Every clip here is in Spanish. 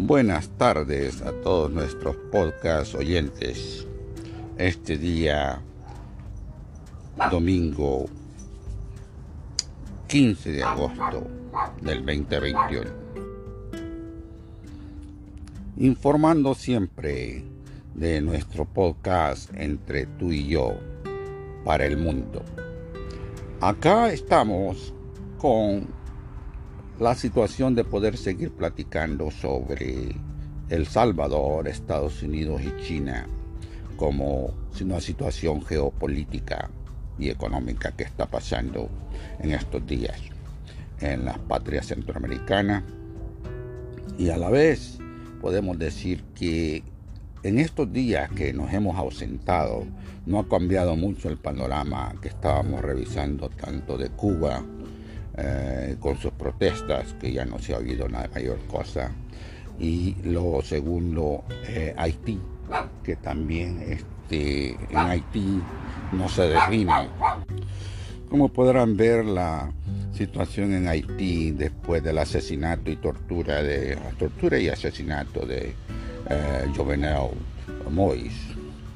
Buenas tardes a todos nuestros podcast oyentes. Este día, domingo 15 de agosto del 2021. Informando siempre de nuestro podcast Entre tú y yo para el mundo. Acá estamos con la situación de poder seguir platicando sobre El Salvador, Estados Unidos y China como una situación geopolítica y económica que está pasando en estos días en las patrias centroamericanas. Y a la vez podemos decir que en estos días que nos hemos ausentado no ha cambiado mucho el panorama que estábamos revisando tanto de Cuba con sus protestas, que ya no se ha oído nada mayor cosa, y lo segundo, Haití, que también en Haití no se define. Como podrán ver, la situación en Haití después del asesinato y tortura y asesinato de Jovenel Moïse.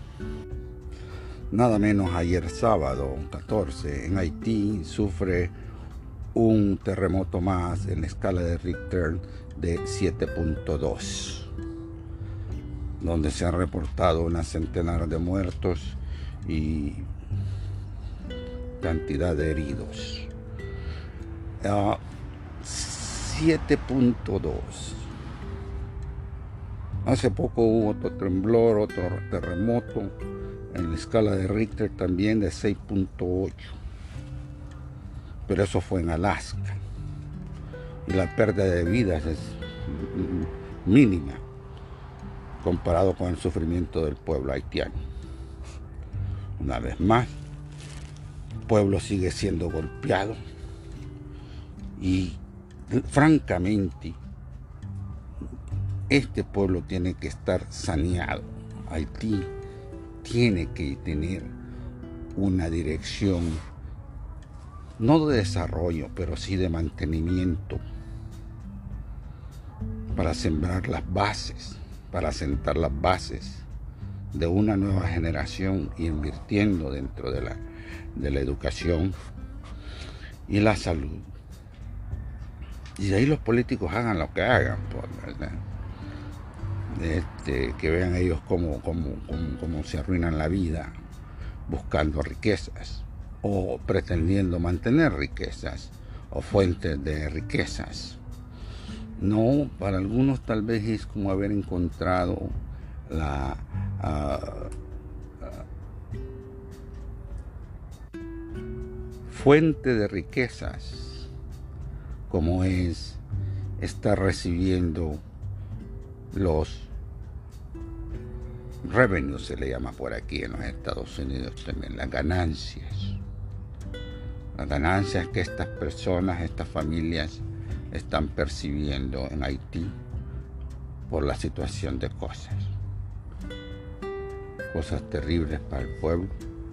Nada menos ayer sábado 14 en Haití sufre un terremoto más en la escala de Richter de 7.2, donde se han reportado una centenar de muertos y cantidad de heridos. 7.2. Hace poco hubo otro temblor, otro terremoto en la escala de Richter también de 6.8. Pero eso fue en Alaska y la pérdida de vidas es mínima comparado con el sufrimiento del pueblo haitiano. Una vez más, el pueblo sigue siendo golpeado y francamente este pueblo tiene que estar saneado. Haití tiene que tener una dirección no de desarrollo, pero sí de mantenimiento, para sembrar las bases, para sentar las bases de una nueva generación, invirtiendo dentro de la educación y la salud. Y de ahí los políticos hagan lo que hagan, ¿verdad? Que vean ellos cómo se arruinan la vida buscando riquezas, o pretendiendo mantener riquezas o fuentes de riquezas. No, para algunos tal vez es como haber encontrado la fuente de riquezas, como es estar recibiendo los revenues, se le llama por aquí en los Estados Unidos también, las ganancias que estas personas, estas familias están percibiendo en Haití por la situación de cosas terribles para el pueblo.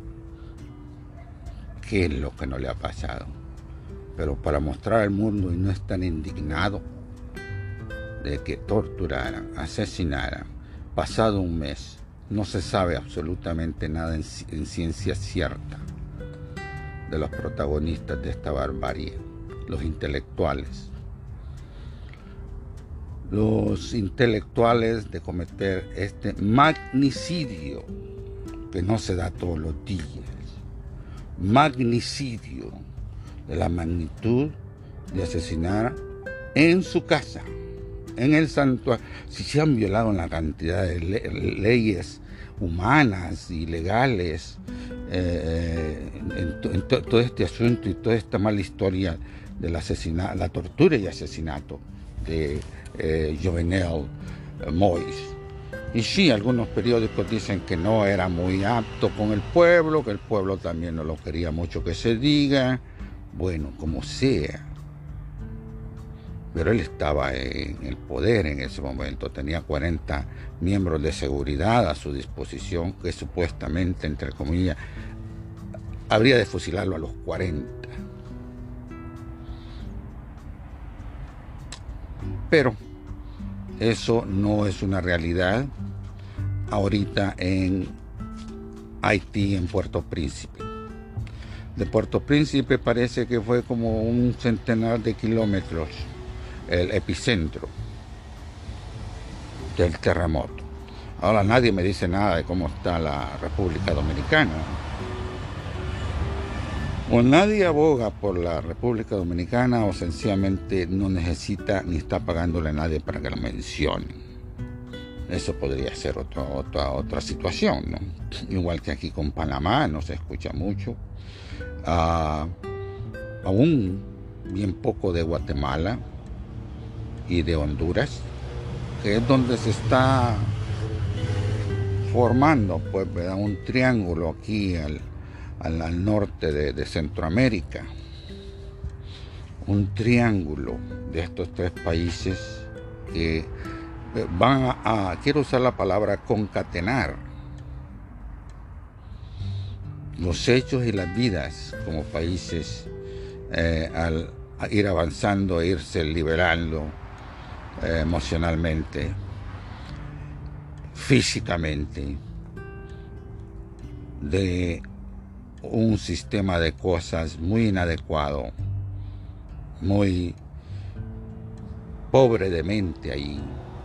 ¿Qué es lo que no le ha pasado? Pero para mostrar al mundo y no estar indignado de que torturaran, asesinaran, pasado un mes, no se sabe absolutamente nada en ciencia cierta de los protagonistas de esta barbarie, los intelectuales. Los intelectuales de cometer este magnicidio que no se da todos los días. Magnicidio de la magnitud de asesinar en su casa, en el santuario. Si se han violado una cantidad de leyes humanas y legales en todo este asunto y toda esta mala historia del asesinato, la tortura y asesinato de Jovenel Moïse. Y sí, algunos periódicos dicen que no era muy apto con el pueblo, que el pueblo también no lo quería mucho que se diga. Bueno, como sea. Pero él estaba en el poder en ese momento, tenía 40 miembros de seguridad a su disposición, que supuestamente, entre comillas, habría de fusilarlo a los 40. Pero Eso no es una realidad ahorita en Haití, en Puerto Príncipe. De Puerto Príncipe parece que fue como un centenar de kilómetros el epicentro del terremoto. Ahora nadie me dice nada de cómo está la República Dominicana. O nadie aboga por la República Dominicana o sencillamente no necesita ni está pagándole a nadie para que lo mencione. Eso podría ser otra situación, ¿no? Igual que aquí con Panamá, no se escucha mucho. Aún bien poco de Guatemala y de Honduras, que es donde se está formando, pues, ¿verdad?, un triángulo aquí al norte de Centroamérica. Un triángulo de estos tres países que van quiero usar la palabra concatenar los hechos y las vidas como países al ir avanzando e irse liberando emocionalmente, físicamente, de un sistema de cosas muy inadecuado, muy pobre de mente ahí,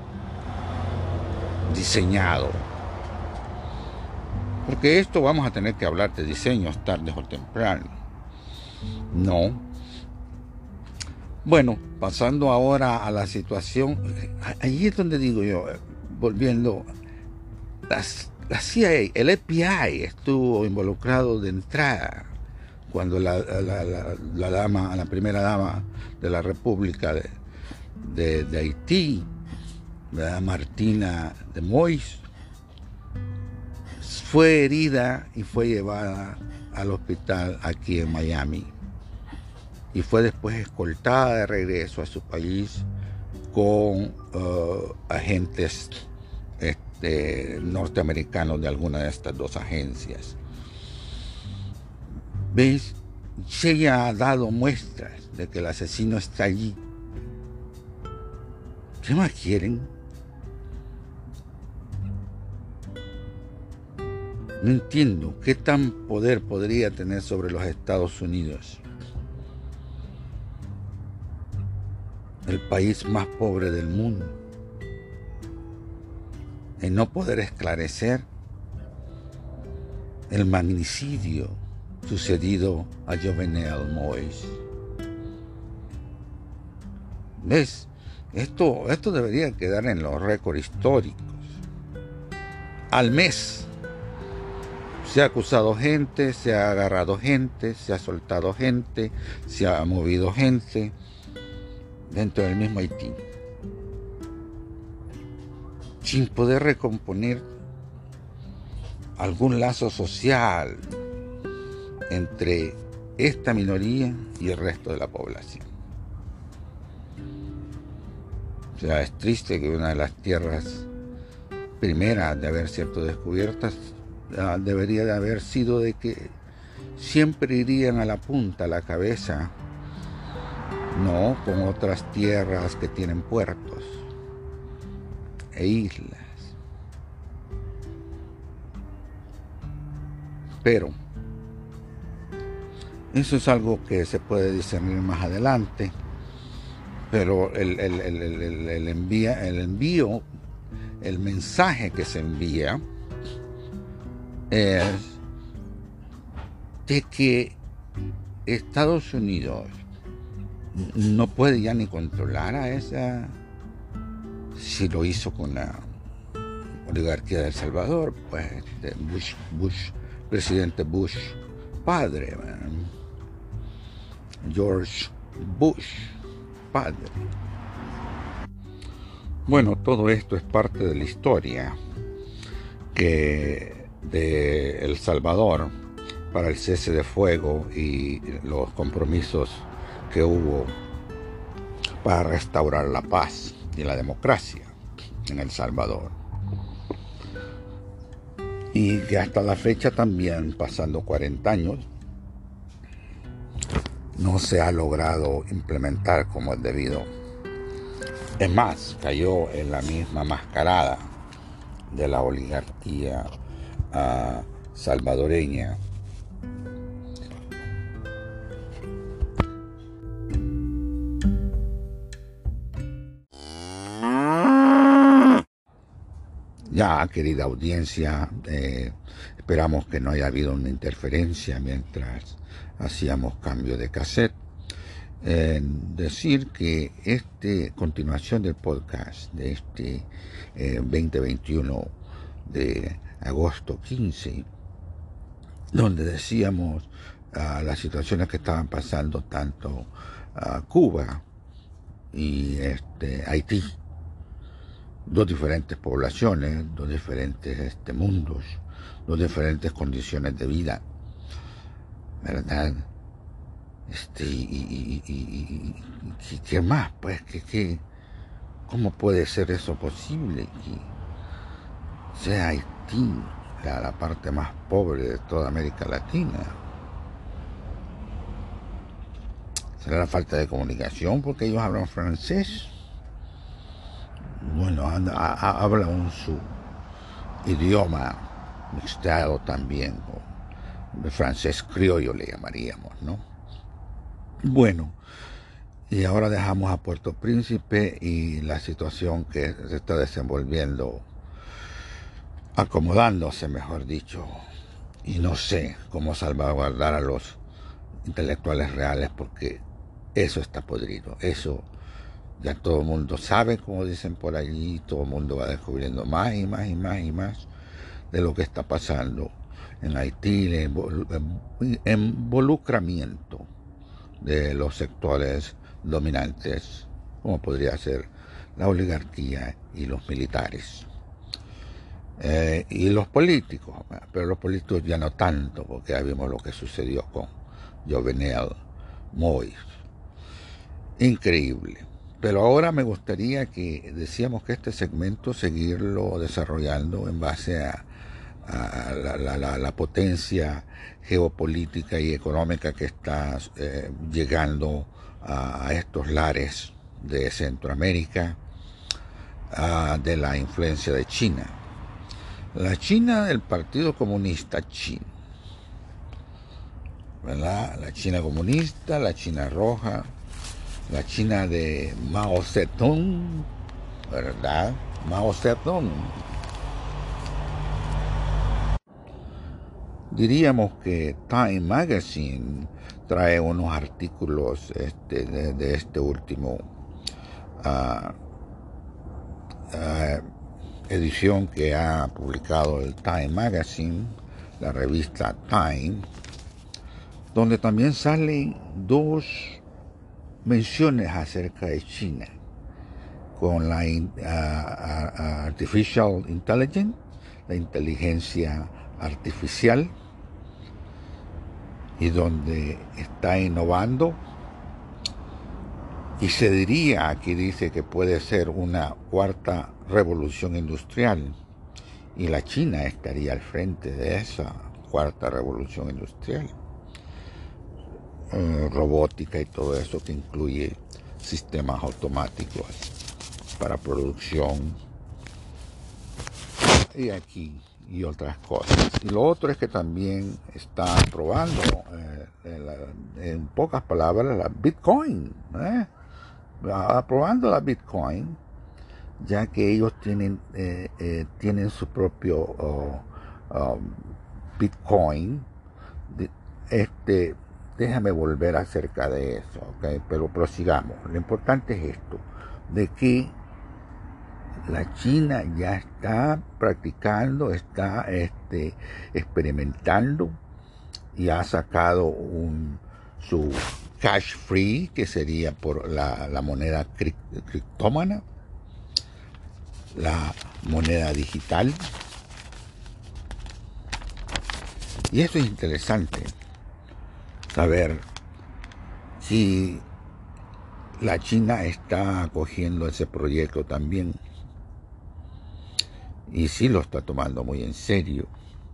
diseñado. Porque esto vamos a tener que hablar de diseños tarde o temprano. No. Bueno, pasando ahora a la situación, allí es donde digo yo, volviendo, la CIA, el FBI estuvo involucrado de entrada cuando la primera dama de la República de Haití, ¿verdad?, Martina de Moïse, fue herida y fue llevada al hospital aquí en Miami y fue después escoltada de regreso a su país con agentes norteamericanos de alguna de estas dos agencias. ¿Ves? Ella ha dado muestras de que el asesino está allí. ¿Qué más quieren? No entiendo qué tan poder podría tener sobre los Estados Unidos, el país más pobre del mundo, en no poder esclarecer el magnicidio sucedido a Jovenel Moïse. ¿Ves? Esto debería quedar en los récords históricos. Al mes se ha acusado gente, se ha agarrado gente, se ha soltado gente, se ha movido gente dentro del mismo Haití, sin poder recomponer algún lazo social entre esta minoría y el resto de la población. O sea, es triste que una de las tierras primeras de haber sido descubiertas debería de haber sido de que siempre irían a la punta, a la cabeza, no con otras tierras que tienen puertos e islas. Pero eso es algo que se puede discernir más adelante. Pero el mensaje que se envía es de que Estados Unidos no puede ya ni controlar a esa, si lo hizo con la oligarquía de El Salvador, pues presidente Bush padre, George Bush padre. Bueno, todo esto es parte de la historia que de El Salvador para el cese de fuego y los compromisos que hubo para restaurar la paz y la democracia en El Salvador. Y que hasta la fecha también, pasando 40 años, no se ha logrado implementar como es debido Es más, cayó en la misma mascarada de la oligarquía salvadoreña. Ya, querida audiencia, esperamos que no haya habido una interferencia mientras hacíamos cambio de cassette. Decir que continuación del podcast de este 2021 de agosto 15, donde decíamos las situaciones que estaban pasando tanto Cuba y Haití, dos diferentes poblaciones, dos diferentes mundos, dos diferentes condiciones de vida, ¿verdad? ¿Qué más? Pues, ¿cómo puede ser eso posible? Que sea Haití la parte más pobre de toda América Latina. ¿Será la falta de comunicación porque ellos hablan francés? Bueno, hablan su idioma mixteado también, de francés criollo le llamaríamos, ¿no? Bueno, y ahora dejamos a Puerto Príncipe y la situación que se está desenvolviendo, acomodándose, mejor dicho, y no sé cómo salvaguardar a los intelectuales reales porque eso está podrido, eso ya todo el mundo sabe, como dicen por allí, todo el mundo va descubriendo más y más y más y más de lo que está pasando en Haití, el involucramiento de los sectores dominantes, como podría ser la oligarquía y los militares. Y los políticos, pero los políticos ya no tanto, porque ya vimos lo que sucedió con Jovenel Moïse. Increíble. Pero ahora me gustaría que decíamos que este segmento seguirlo desarrollando en base a la potencia geopolítica y económica que está llegando a estos lares de Centroamérica, de la influencia de China. La China del Partido Comunista Chino, ¿verdad? La China comunista, la China roja, la China de Mao Zedong, ¿verdad? Mao Zedong. Diríamos que Time Magazine trae unos artículos de este último edición que ha publicado el Time Magazine, la revista Time, donde también salen dos menciones acerca de China, con la Artificial Intelligence, la inteligencia artificial, y donde está innovando, y se diría, aquí dice que puede ser una cuarta revolución industrial, y la China estaría al frente de esa cuarta revolución industrial, robótica y todo eso que incluye sistemas automáticos para producción y aquí y otras cosas. Y lo otro es que también está probando, en pocas palabras, la Bitcoin, aprobando la Bitcoin, ya que ellos tienen su propio Bitcoin. Déjame volver acerca de eso, ¿okay? Pero prosigamos. Lo importante es esto, de que la China ya está practicando, está experimentando y ha sacado su cash free, que sería por la moneda criptómana, la moneda digital. Y eso es interesante, saber si la China está acogiendo ese proyecto también. Y sí lo está tomando muy en serio.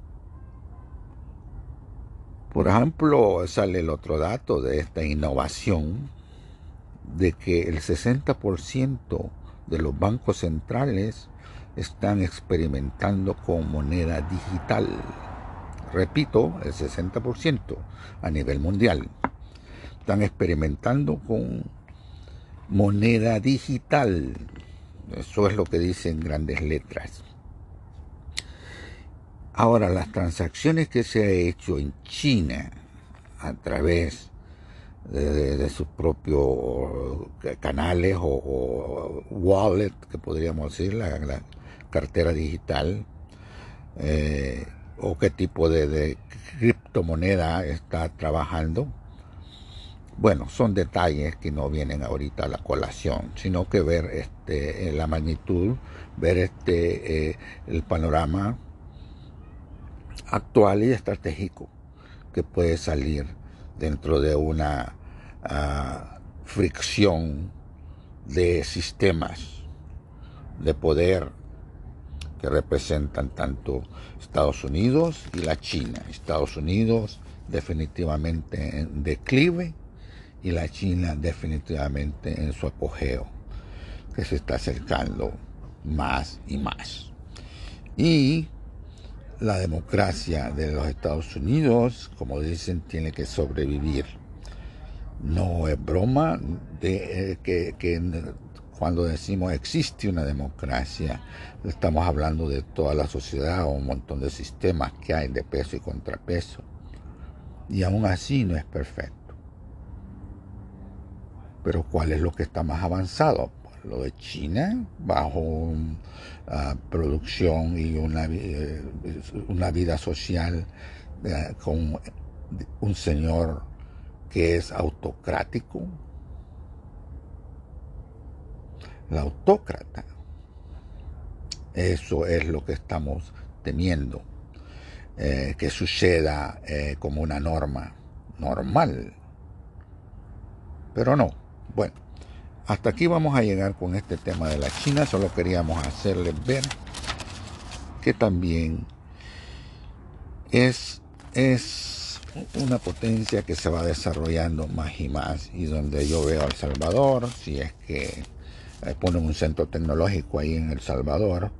Por ejemplo, sale el otro dato de esta innovación, de que el 60% de los bancos centrales están experimentando con moneda digital. Repito, el 60% a nivel mundial. Están experimentando con moneda digital. Eso es lo que dicen grandes letras. Ahora, las transacciones que se ha hecho en China a través de sus propios canales o wallet, que podríamos decir, la cartera digital, o qué tipo de criptomoneda está trabajando. Bueno, son detalles que no vienen ahorita a la colación, sino que ver la magnitud, ver el panorama actual y estratégico que puede salir dentro de una fricción de sistemas de poder que representan tanto Estados Unidos y la China. Estados Unidos definitivamente en declive y la China definitivamente en su apogeo, que se está acercando más y más. Y la democracia de los Estados Unidos, como dicen, tiene que sobrevivir. No es broma que cuando decimos existe una democracia, estamos hablando de toda la sociedad o un montón de sistemas que hay de peso y contrapeso. Y aún así no es perfecto. Pero ¿cuál es lo que está más avanzado? Pues lo de China, bajo producción y una vida social con un señor que es autocrático. La autócrata. Eso es lo que estamos temiendo, que suceda como una norma normal. Pero no. Bueno, hasta aquí vamos a llegar con este tema de la China. Solo queríamos hacerles ver que también es una potencia que se va desarrollando más y más, y donde yo veo a El Salvador, si es que ponen un centro tecnológico ahí en El Salvador,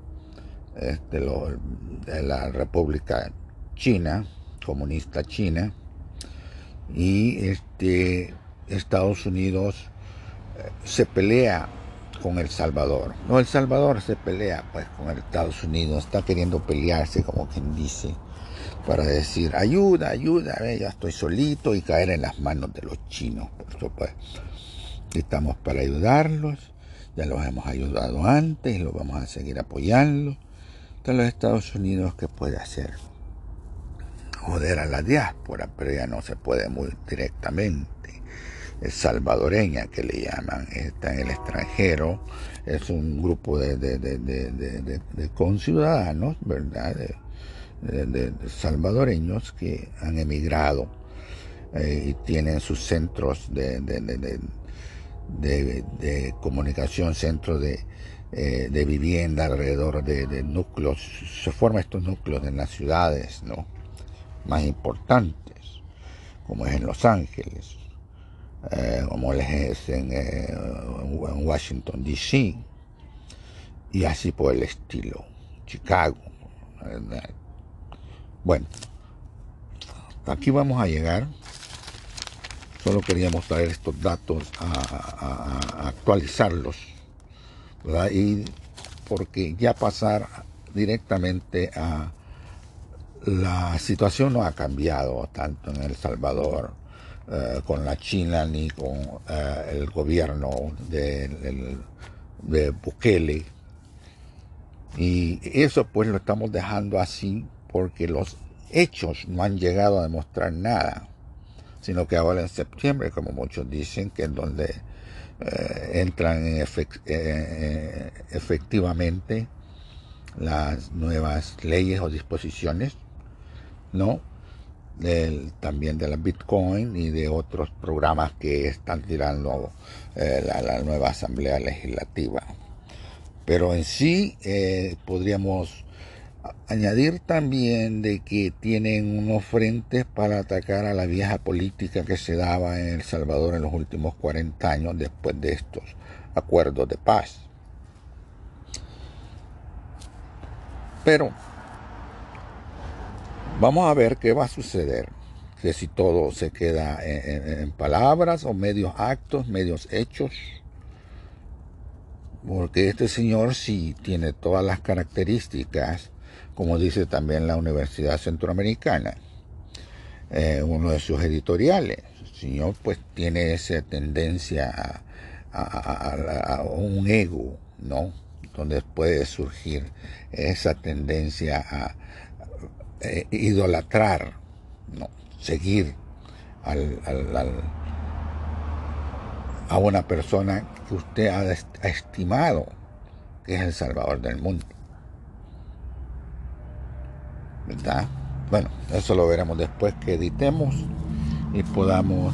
de la República China, comunista China, y Estados Unidos se pelea con El Salvador. No, El Salvador se pelea pues con el Estados Unidos, está queriendo pelearse, como quien dice, para decir ayuda, ya estoy solito, y caer en las manos de los chinos, por supuesto. Estamos para ayudarlos, ya los hemos ayudado antes y los vamos a seguir apoyando. Entonces los Estados Unidos, ¿qué puede hacer? Joder a la diáspora, pero ya no se puede muy directamente. Es salvadoreña, que le llaman, está en el extranjero, es un grupo de conciudadanos, ¿verdad?, de salvadoreños que han emigrado y tienen sus centros de comunicación, centros de vivienda alrededor de núcleos. Se forman estos núcleos en las ciudades, ¿no?, más importantes, como es en Los Ángeles, como es en Washington DC, y así por el estilo, Chicago, ¿verdad? Bueno, hasta aquí vamos a llegar. Solo queríamos traer estos datos a actualizarlos, ¿verdad? Y porque ya pasar directamente a la situación no ha cambiado tanto en El Salvador con la China ni con el gobierno de Bukele. Y eso pues lo estamos dejando así porque los hechos no han llegado a demostrar nada, sino que ahora en septiembre, como muchos dicen, que es donde entran efectivamente las nuevas leyes o disposiciones, ¿no?, también de la Bitcoin y de otros programas que están tirando la nueva Asamblea Legislativa. Pero en sí podríamos añadir también de que tienen unos frentes para atacar a la vieja política que se daba en El Salvador en los últimos 40 años después de estos acuerdos de paz. Pero vamos a ver qué va a suceder, que si todo se queda en palabras o medios actos, medios hechos, porque este señor sí tiene todas las características, como dice también la Universidad Centroamericana, uno de sus editoriales. El señor pues tiene esa tendencia a un ego, ¿no? Donde puede surgir esa tendencia a idolatrar, ¿no? Seguir a una persona que usted ha estimado que es el salvador del mundo, ¿verdad? Bueno, eso lo veremos después que editemos y podamos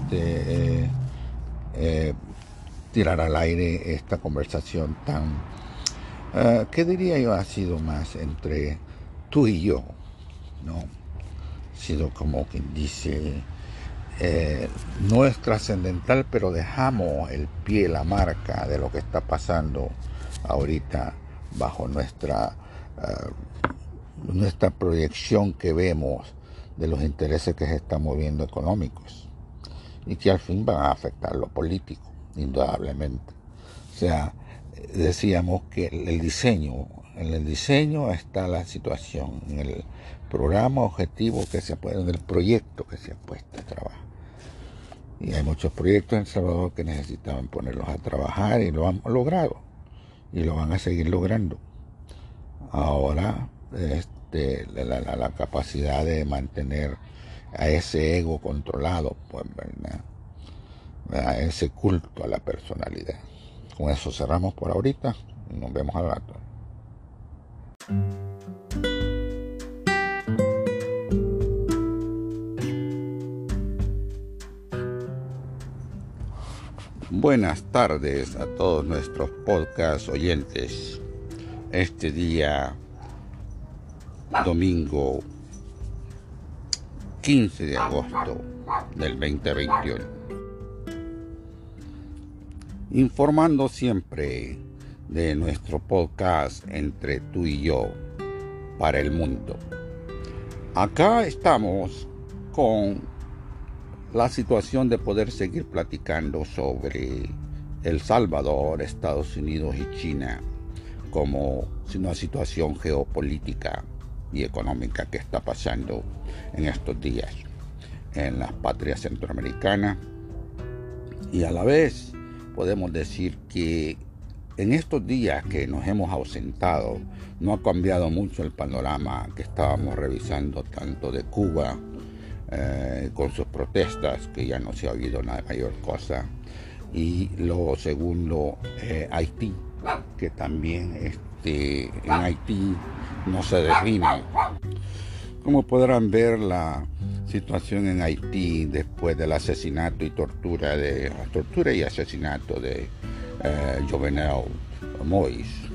tirar al aire esta conversación tan, ¿qué diría yo? Ha sido más entre tú y yo, ¿no? Ha sido como quien dice, no es trascendental, pero dejamos el pie, la marca de lo que está pasando ahorita bajo nuestra proyección que vemos de los intereses que se están moviendo económicos y que al fin van a afectar lo político, indudablemente. O sea, decíamos que en el diseño está la situación, en el programa objetivo que se puede, en el proyecto que se ha puesto a trabajar. Y hay muchos proyectos en El Salvador que necesitaban ponerlos a trabajar y lo han logrado y lo van a seguir logrando. Ahora la capacidad de mantener a ese ego controlado, pues, ¿verdad? Ese culto a la personalidad. Con eso cerramos por ahorita y nos vemos al rato. Buenas tardes a todos nuestros podcast oyentes. Este día, domingo 15 de agosto del 2021. Informando siempre de nuestro podcast Entre tú y yo para el mundo. Acá estamos con la situación de poder seguir platicando sobre El Salvador, Estados Unidos y China como una situación geopolítica y económica que está pasando en estos días en las patrias centroamericanas. Y a la vez podemos decir que en estos días que nos hemos ausentado no ha cambiado mucho el panorama que estábamos revisando, tanto de Cuba con sus protestas, que ya no se ha oído nada mayor cosa, y lo segundo, Haití, que también en Haití no se define. Como podrán ver, la situación en Haití después del asesinato y tortura y asesinato de Jovenel Moïse.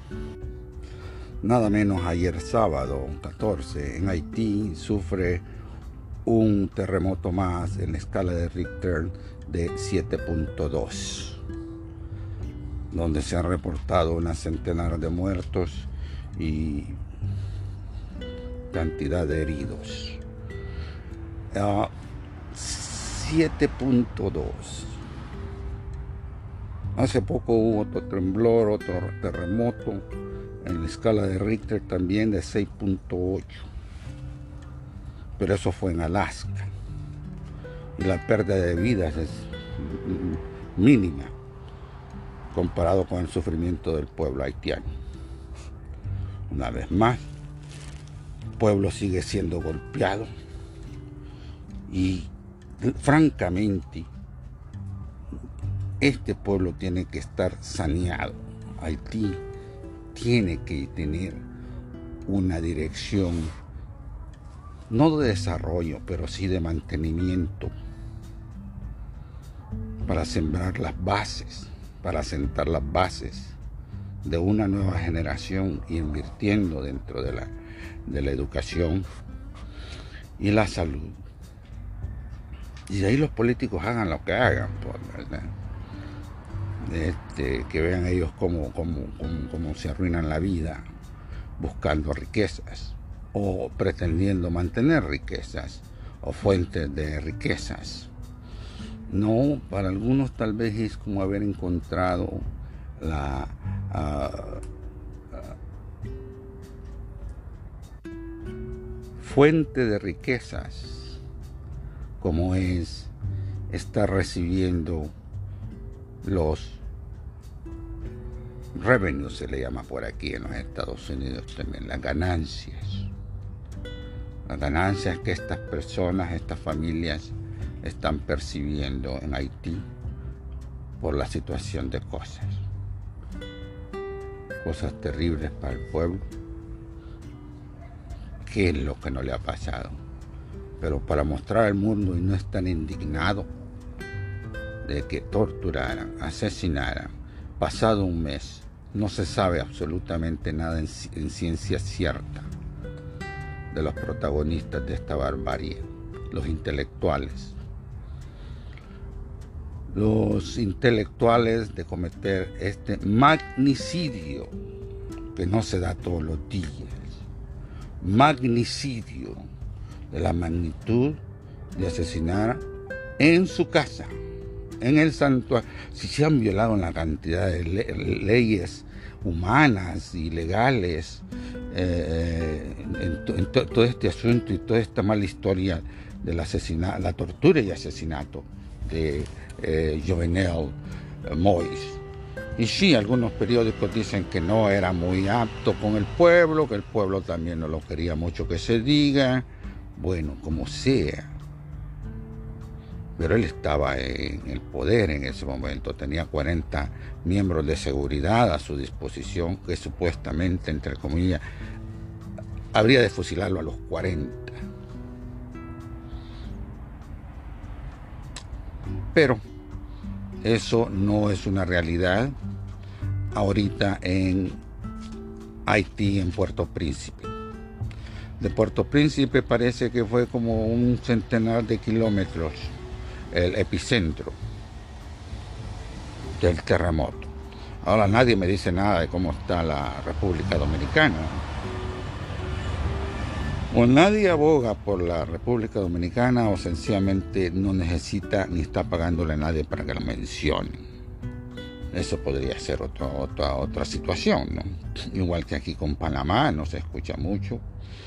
Nada menos ayer sábado 14 en Haití sufre un terremoto más en la escala de Richter de 7.2, donde se han reportado una centenar de muertos y cantidad de heridos. 7.2. Hace poco hubo otro temblor, otro terremoto en la escala de Richter también de 6.8. Pero eso fue en Alaska. Y la pérdida de vidas es mínima comparado con el sufrimiento del pueblo haitiano. Una vez más, el pueblo sigue siendo golpeado y francamente este pueblo tiene que estar saneado. Haití tiene que tener una dirección no de desarrollo, pero sí de mantenimiento, para sembrar las bases, para sentar las bases de una nueva generación, invirtiendo dentro de la educación y la salud. Y de ahí los políticos hagan lo que hagan, pues, ¿verdad? Que vean ellos cómo se arruinan la vida buscando riquezas o pretendiendo mantener riquezas o fuentes de riquezas. No, para algunos tal vez es como haber encontrado la fuente de riquezas, como es estar recibiendo los revenues, se le llama por aquí en los Estados Unidos también, las ganancias que estas personas, estas familias están percibiendo en Haití por la situación de cosas terribles para el pueblo. ¿Qué es lo que no le ha pasado? Pero para mostrar al mundo y no estar indignado de que torturaran, asesinaran, pasado un mes, no se sabe absolutamente nada en ciencia cierta de los protagonistas de esta barbarie, los intelectuales de cometer este magnicidio que no se da todos los días, magnicidio de la magnitud de asesinar en su casa, en el santuario. Si se han violado una cantidad de leyes humanas y legales en todo este asunto y toda esta mala historia del asesinato, la tortura y asesinato de Jovenel Moïse. Y sí, algunos periódicos dicen que no era muy apto con el pueblo, que el pueblo también no lo quería mucho que se diga. Bueno, como sea. Pero él estaba en el poder en ese momento, tenía 40 miembros de seguridad a su disposición, que supuestamente, entre comillas, habría de fusilarlo a los 40. Pero eso no es una realidad ahorita en Haití, en Puerto Príncipe. De Puerto Príncipe parece que fue como un centenar de kilómetros el epicentro del terremoto. Ahora nadie me dice nada de cómo está la República Dominicana. O nadie aboga por la República Dominicana o sencillamente no necesita ni está pagándole a nadie para que lo mencione. Eso podría ser otra situación, ¿no? Igual que aquí con Panamá, no se escucha mucho.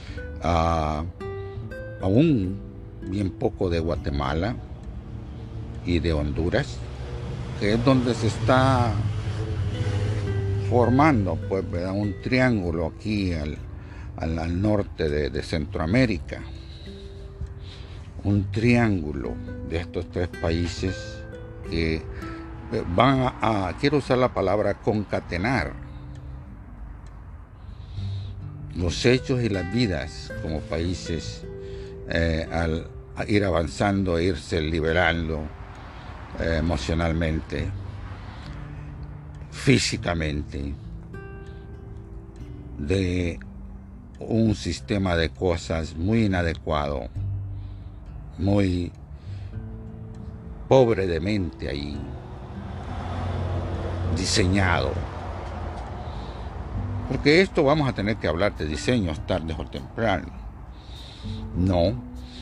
Aún bien poco de Guatemala y de Honduras, que es donde se está formando, pues, ¿verdad?, un triángulo aquí al norte de Centroamérica, un triángulo de estos tres países que van quiero usar la palabra concatenar los hechos y las vidas como países al ir avanzando, a irse liberando emocionalmente, físicamente, de un sistema de cosas muy inadecuado, muy pobre de mente ahí, diseñado. Porque esto vamos a tener que hablar de diseños tarde o temprano. No.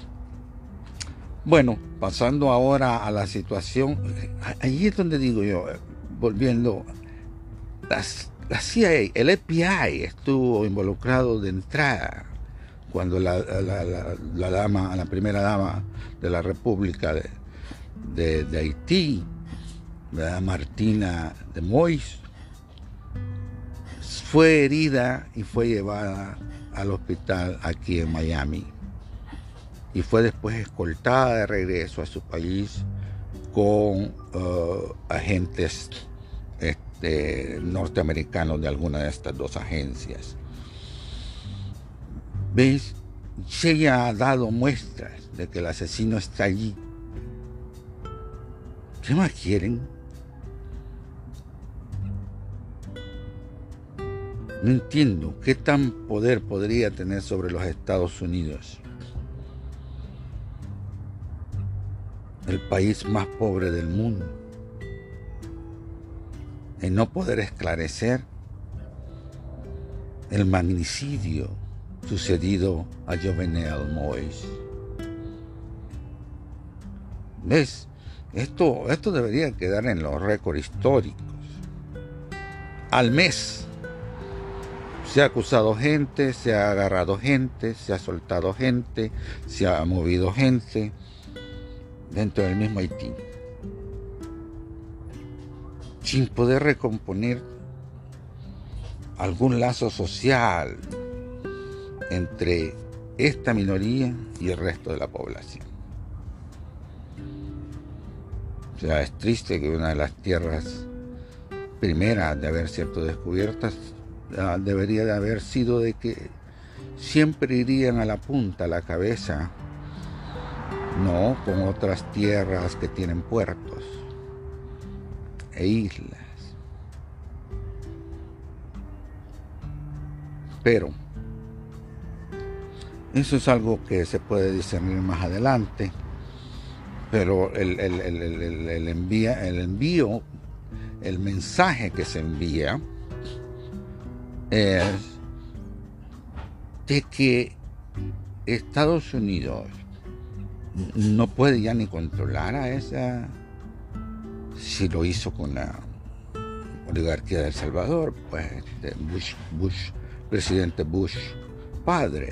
Bueno, pasando ahora a la situación, ahí es donde digo yo, volviendo, la CIA, el FBI estuvo involucrado de entrada cuando la primera dama de la República de Haití, Martina de Moïse, fue herida y fue llevada al hospital aquí en Miami y fue después escoltada de regreso a su país con agentes norteamericanos de alguna de estas dos agencias. ¿Ves? Ella ha dado muestras de que el asesino está allí. ¿Qué más quieren? No entiendo qué tan poder podría tener sobre los Estados Unidos, el país más pobre del mundo, en no poder esclarecer el magnicidio sucedido a Jovenel Moïse. ¿Ves? Esto debería quedar en los récords históricos. Al mes se ha acusado gente, se ha agarrado gente, se ha soltado gente, se ha movido gente dentro del mismo Haití, sin poder recomponer algún lazo social entre esta minoría y el resto de la población. O sea, es triste que una de las tierras primeras de haber sido descubiertas debería de haber sido de que siempre irían a la punta, a la cabeza, no con otras tierras que tienen puertos e islas. Pero eso es algo que se puede discernir más adelante. Pero el mensaje que se envía es de que Estados Unidos no puede ya ni controlar a esa, si lo hizo con la oligarquía de El Salvador, pues de Bush, presidente Bush, padre,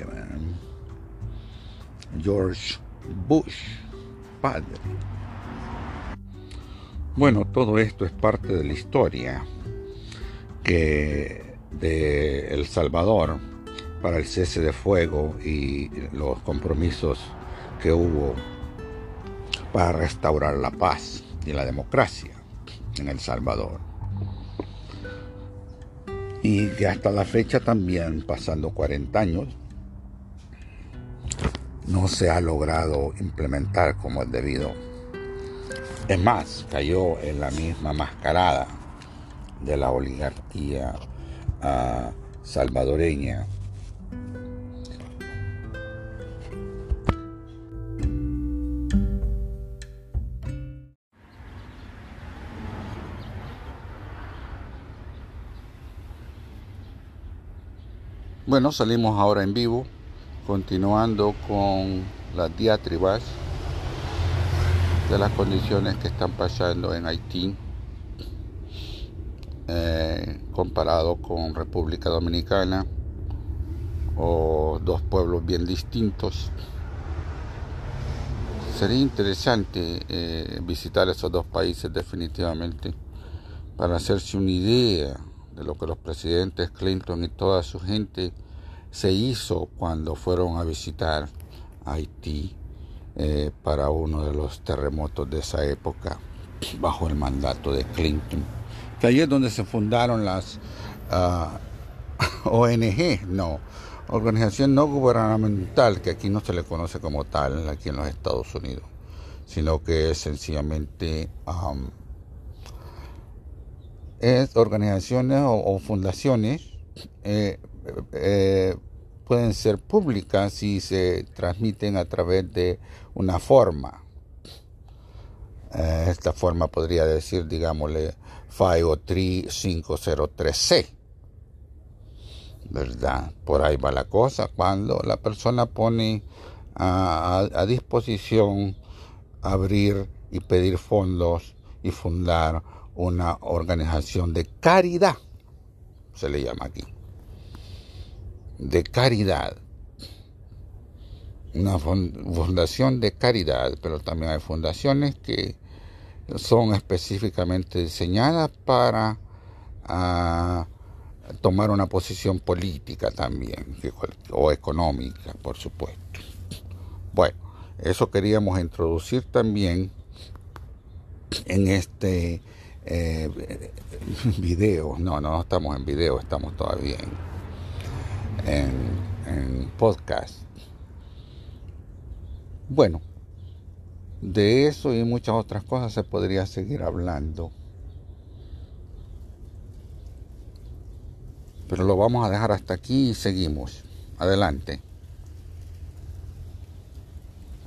George Bush, padre. Bueno, todo esto es parte de la historia que de El Salvador para el cese de fuego y los compromisos que hubo para restaurar la paz y la democracia en El Salvador. Y que hasta la fecha también, pasando 40 años, no se ha logrado implementar como es debido. Es más, cayó en la misma mascarada de la oligarquía salvadoreña. Bueno, salimos ahora en vivo, continuando con las diatribas de las condiciones que están pasando en Haití, comparado con República Dominicana, o dos pueblos bien distintos. Sería interesante visitar esos dos países definitivamente para hacerse una idea de lo que los presidentes Clinton y toda su gente se hizo cuando fueron a visitar Haití para uno de los terremotos de esa época bajo el mandato de Clinton, que ahí es donde se fundaron las ONG, organización no gubernamental, que aquí no se le conoce como tal aquí en los Estados Unidos, sino que es sencillamente es organizaciones o fundaciones, pueden ser públicas si se transmiten a través de una forma. Esta forma podría decir, digámosle, 503-503C, ¿verdad? Por ahí va la cosa. Cuando la persona pone a disposición abrir y pedir fondos y fundar una organización de caridad, se le llama aquí, de caridad, una fundación de caridad, pero también hay fundaciones que son específicamente diseñadas para tomar una posición política también, o económica, por supuesto. Bueno, eso queríamos introducir también en este video. No estamos en video, estamos todavía en podcast. Bueno, de eso y muchas otras cosas se podría seguir hablando, pero lo vamos a dejar hasta aquí y seguimos adelante.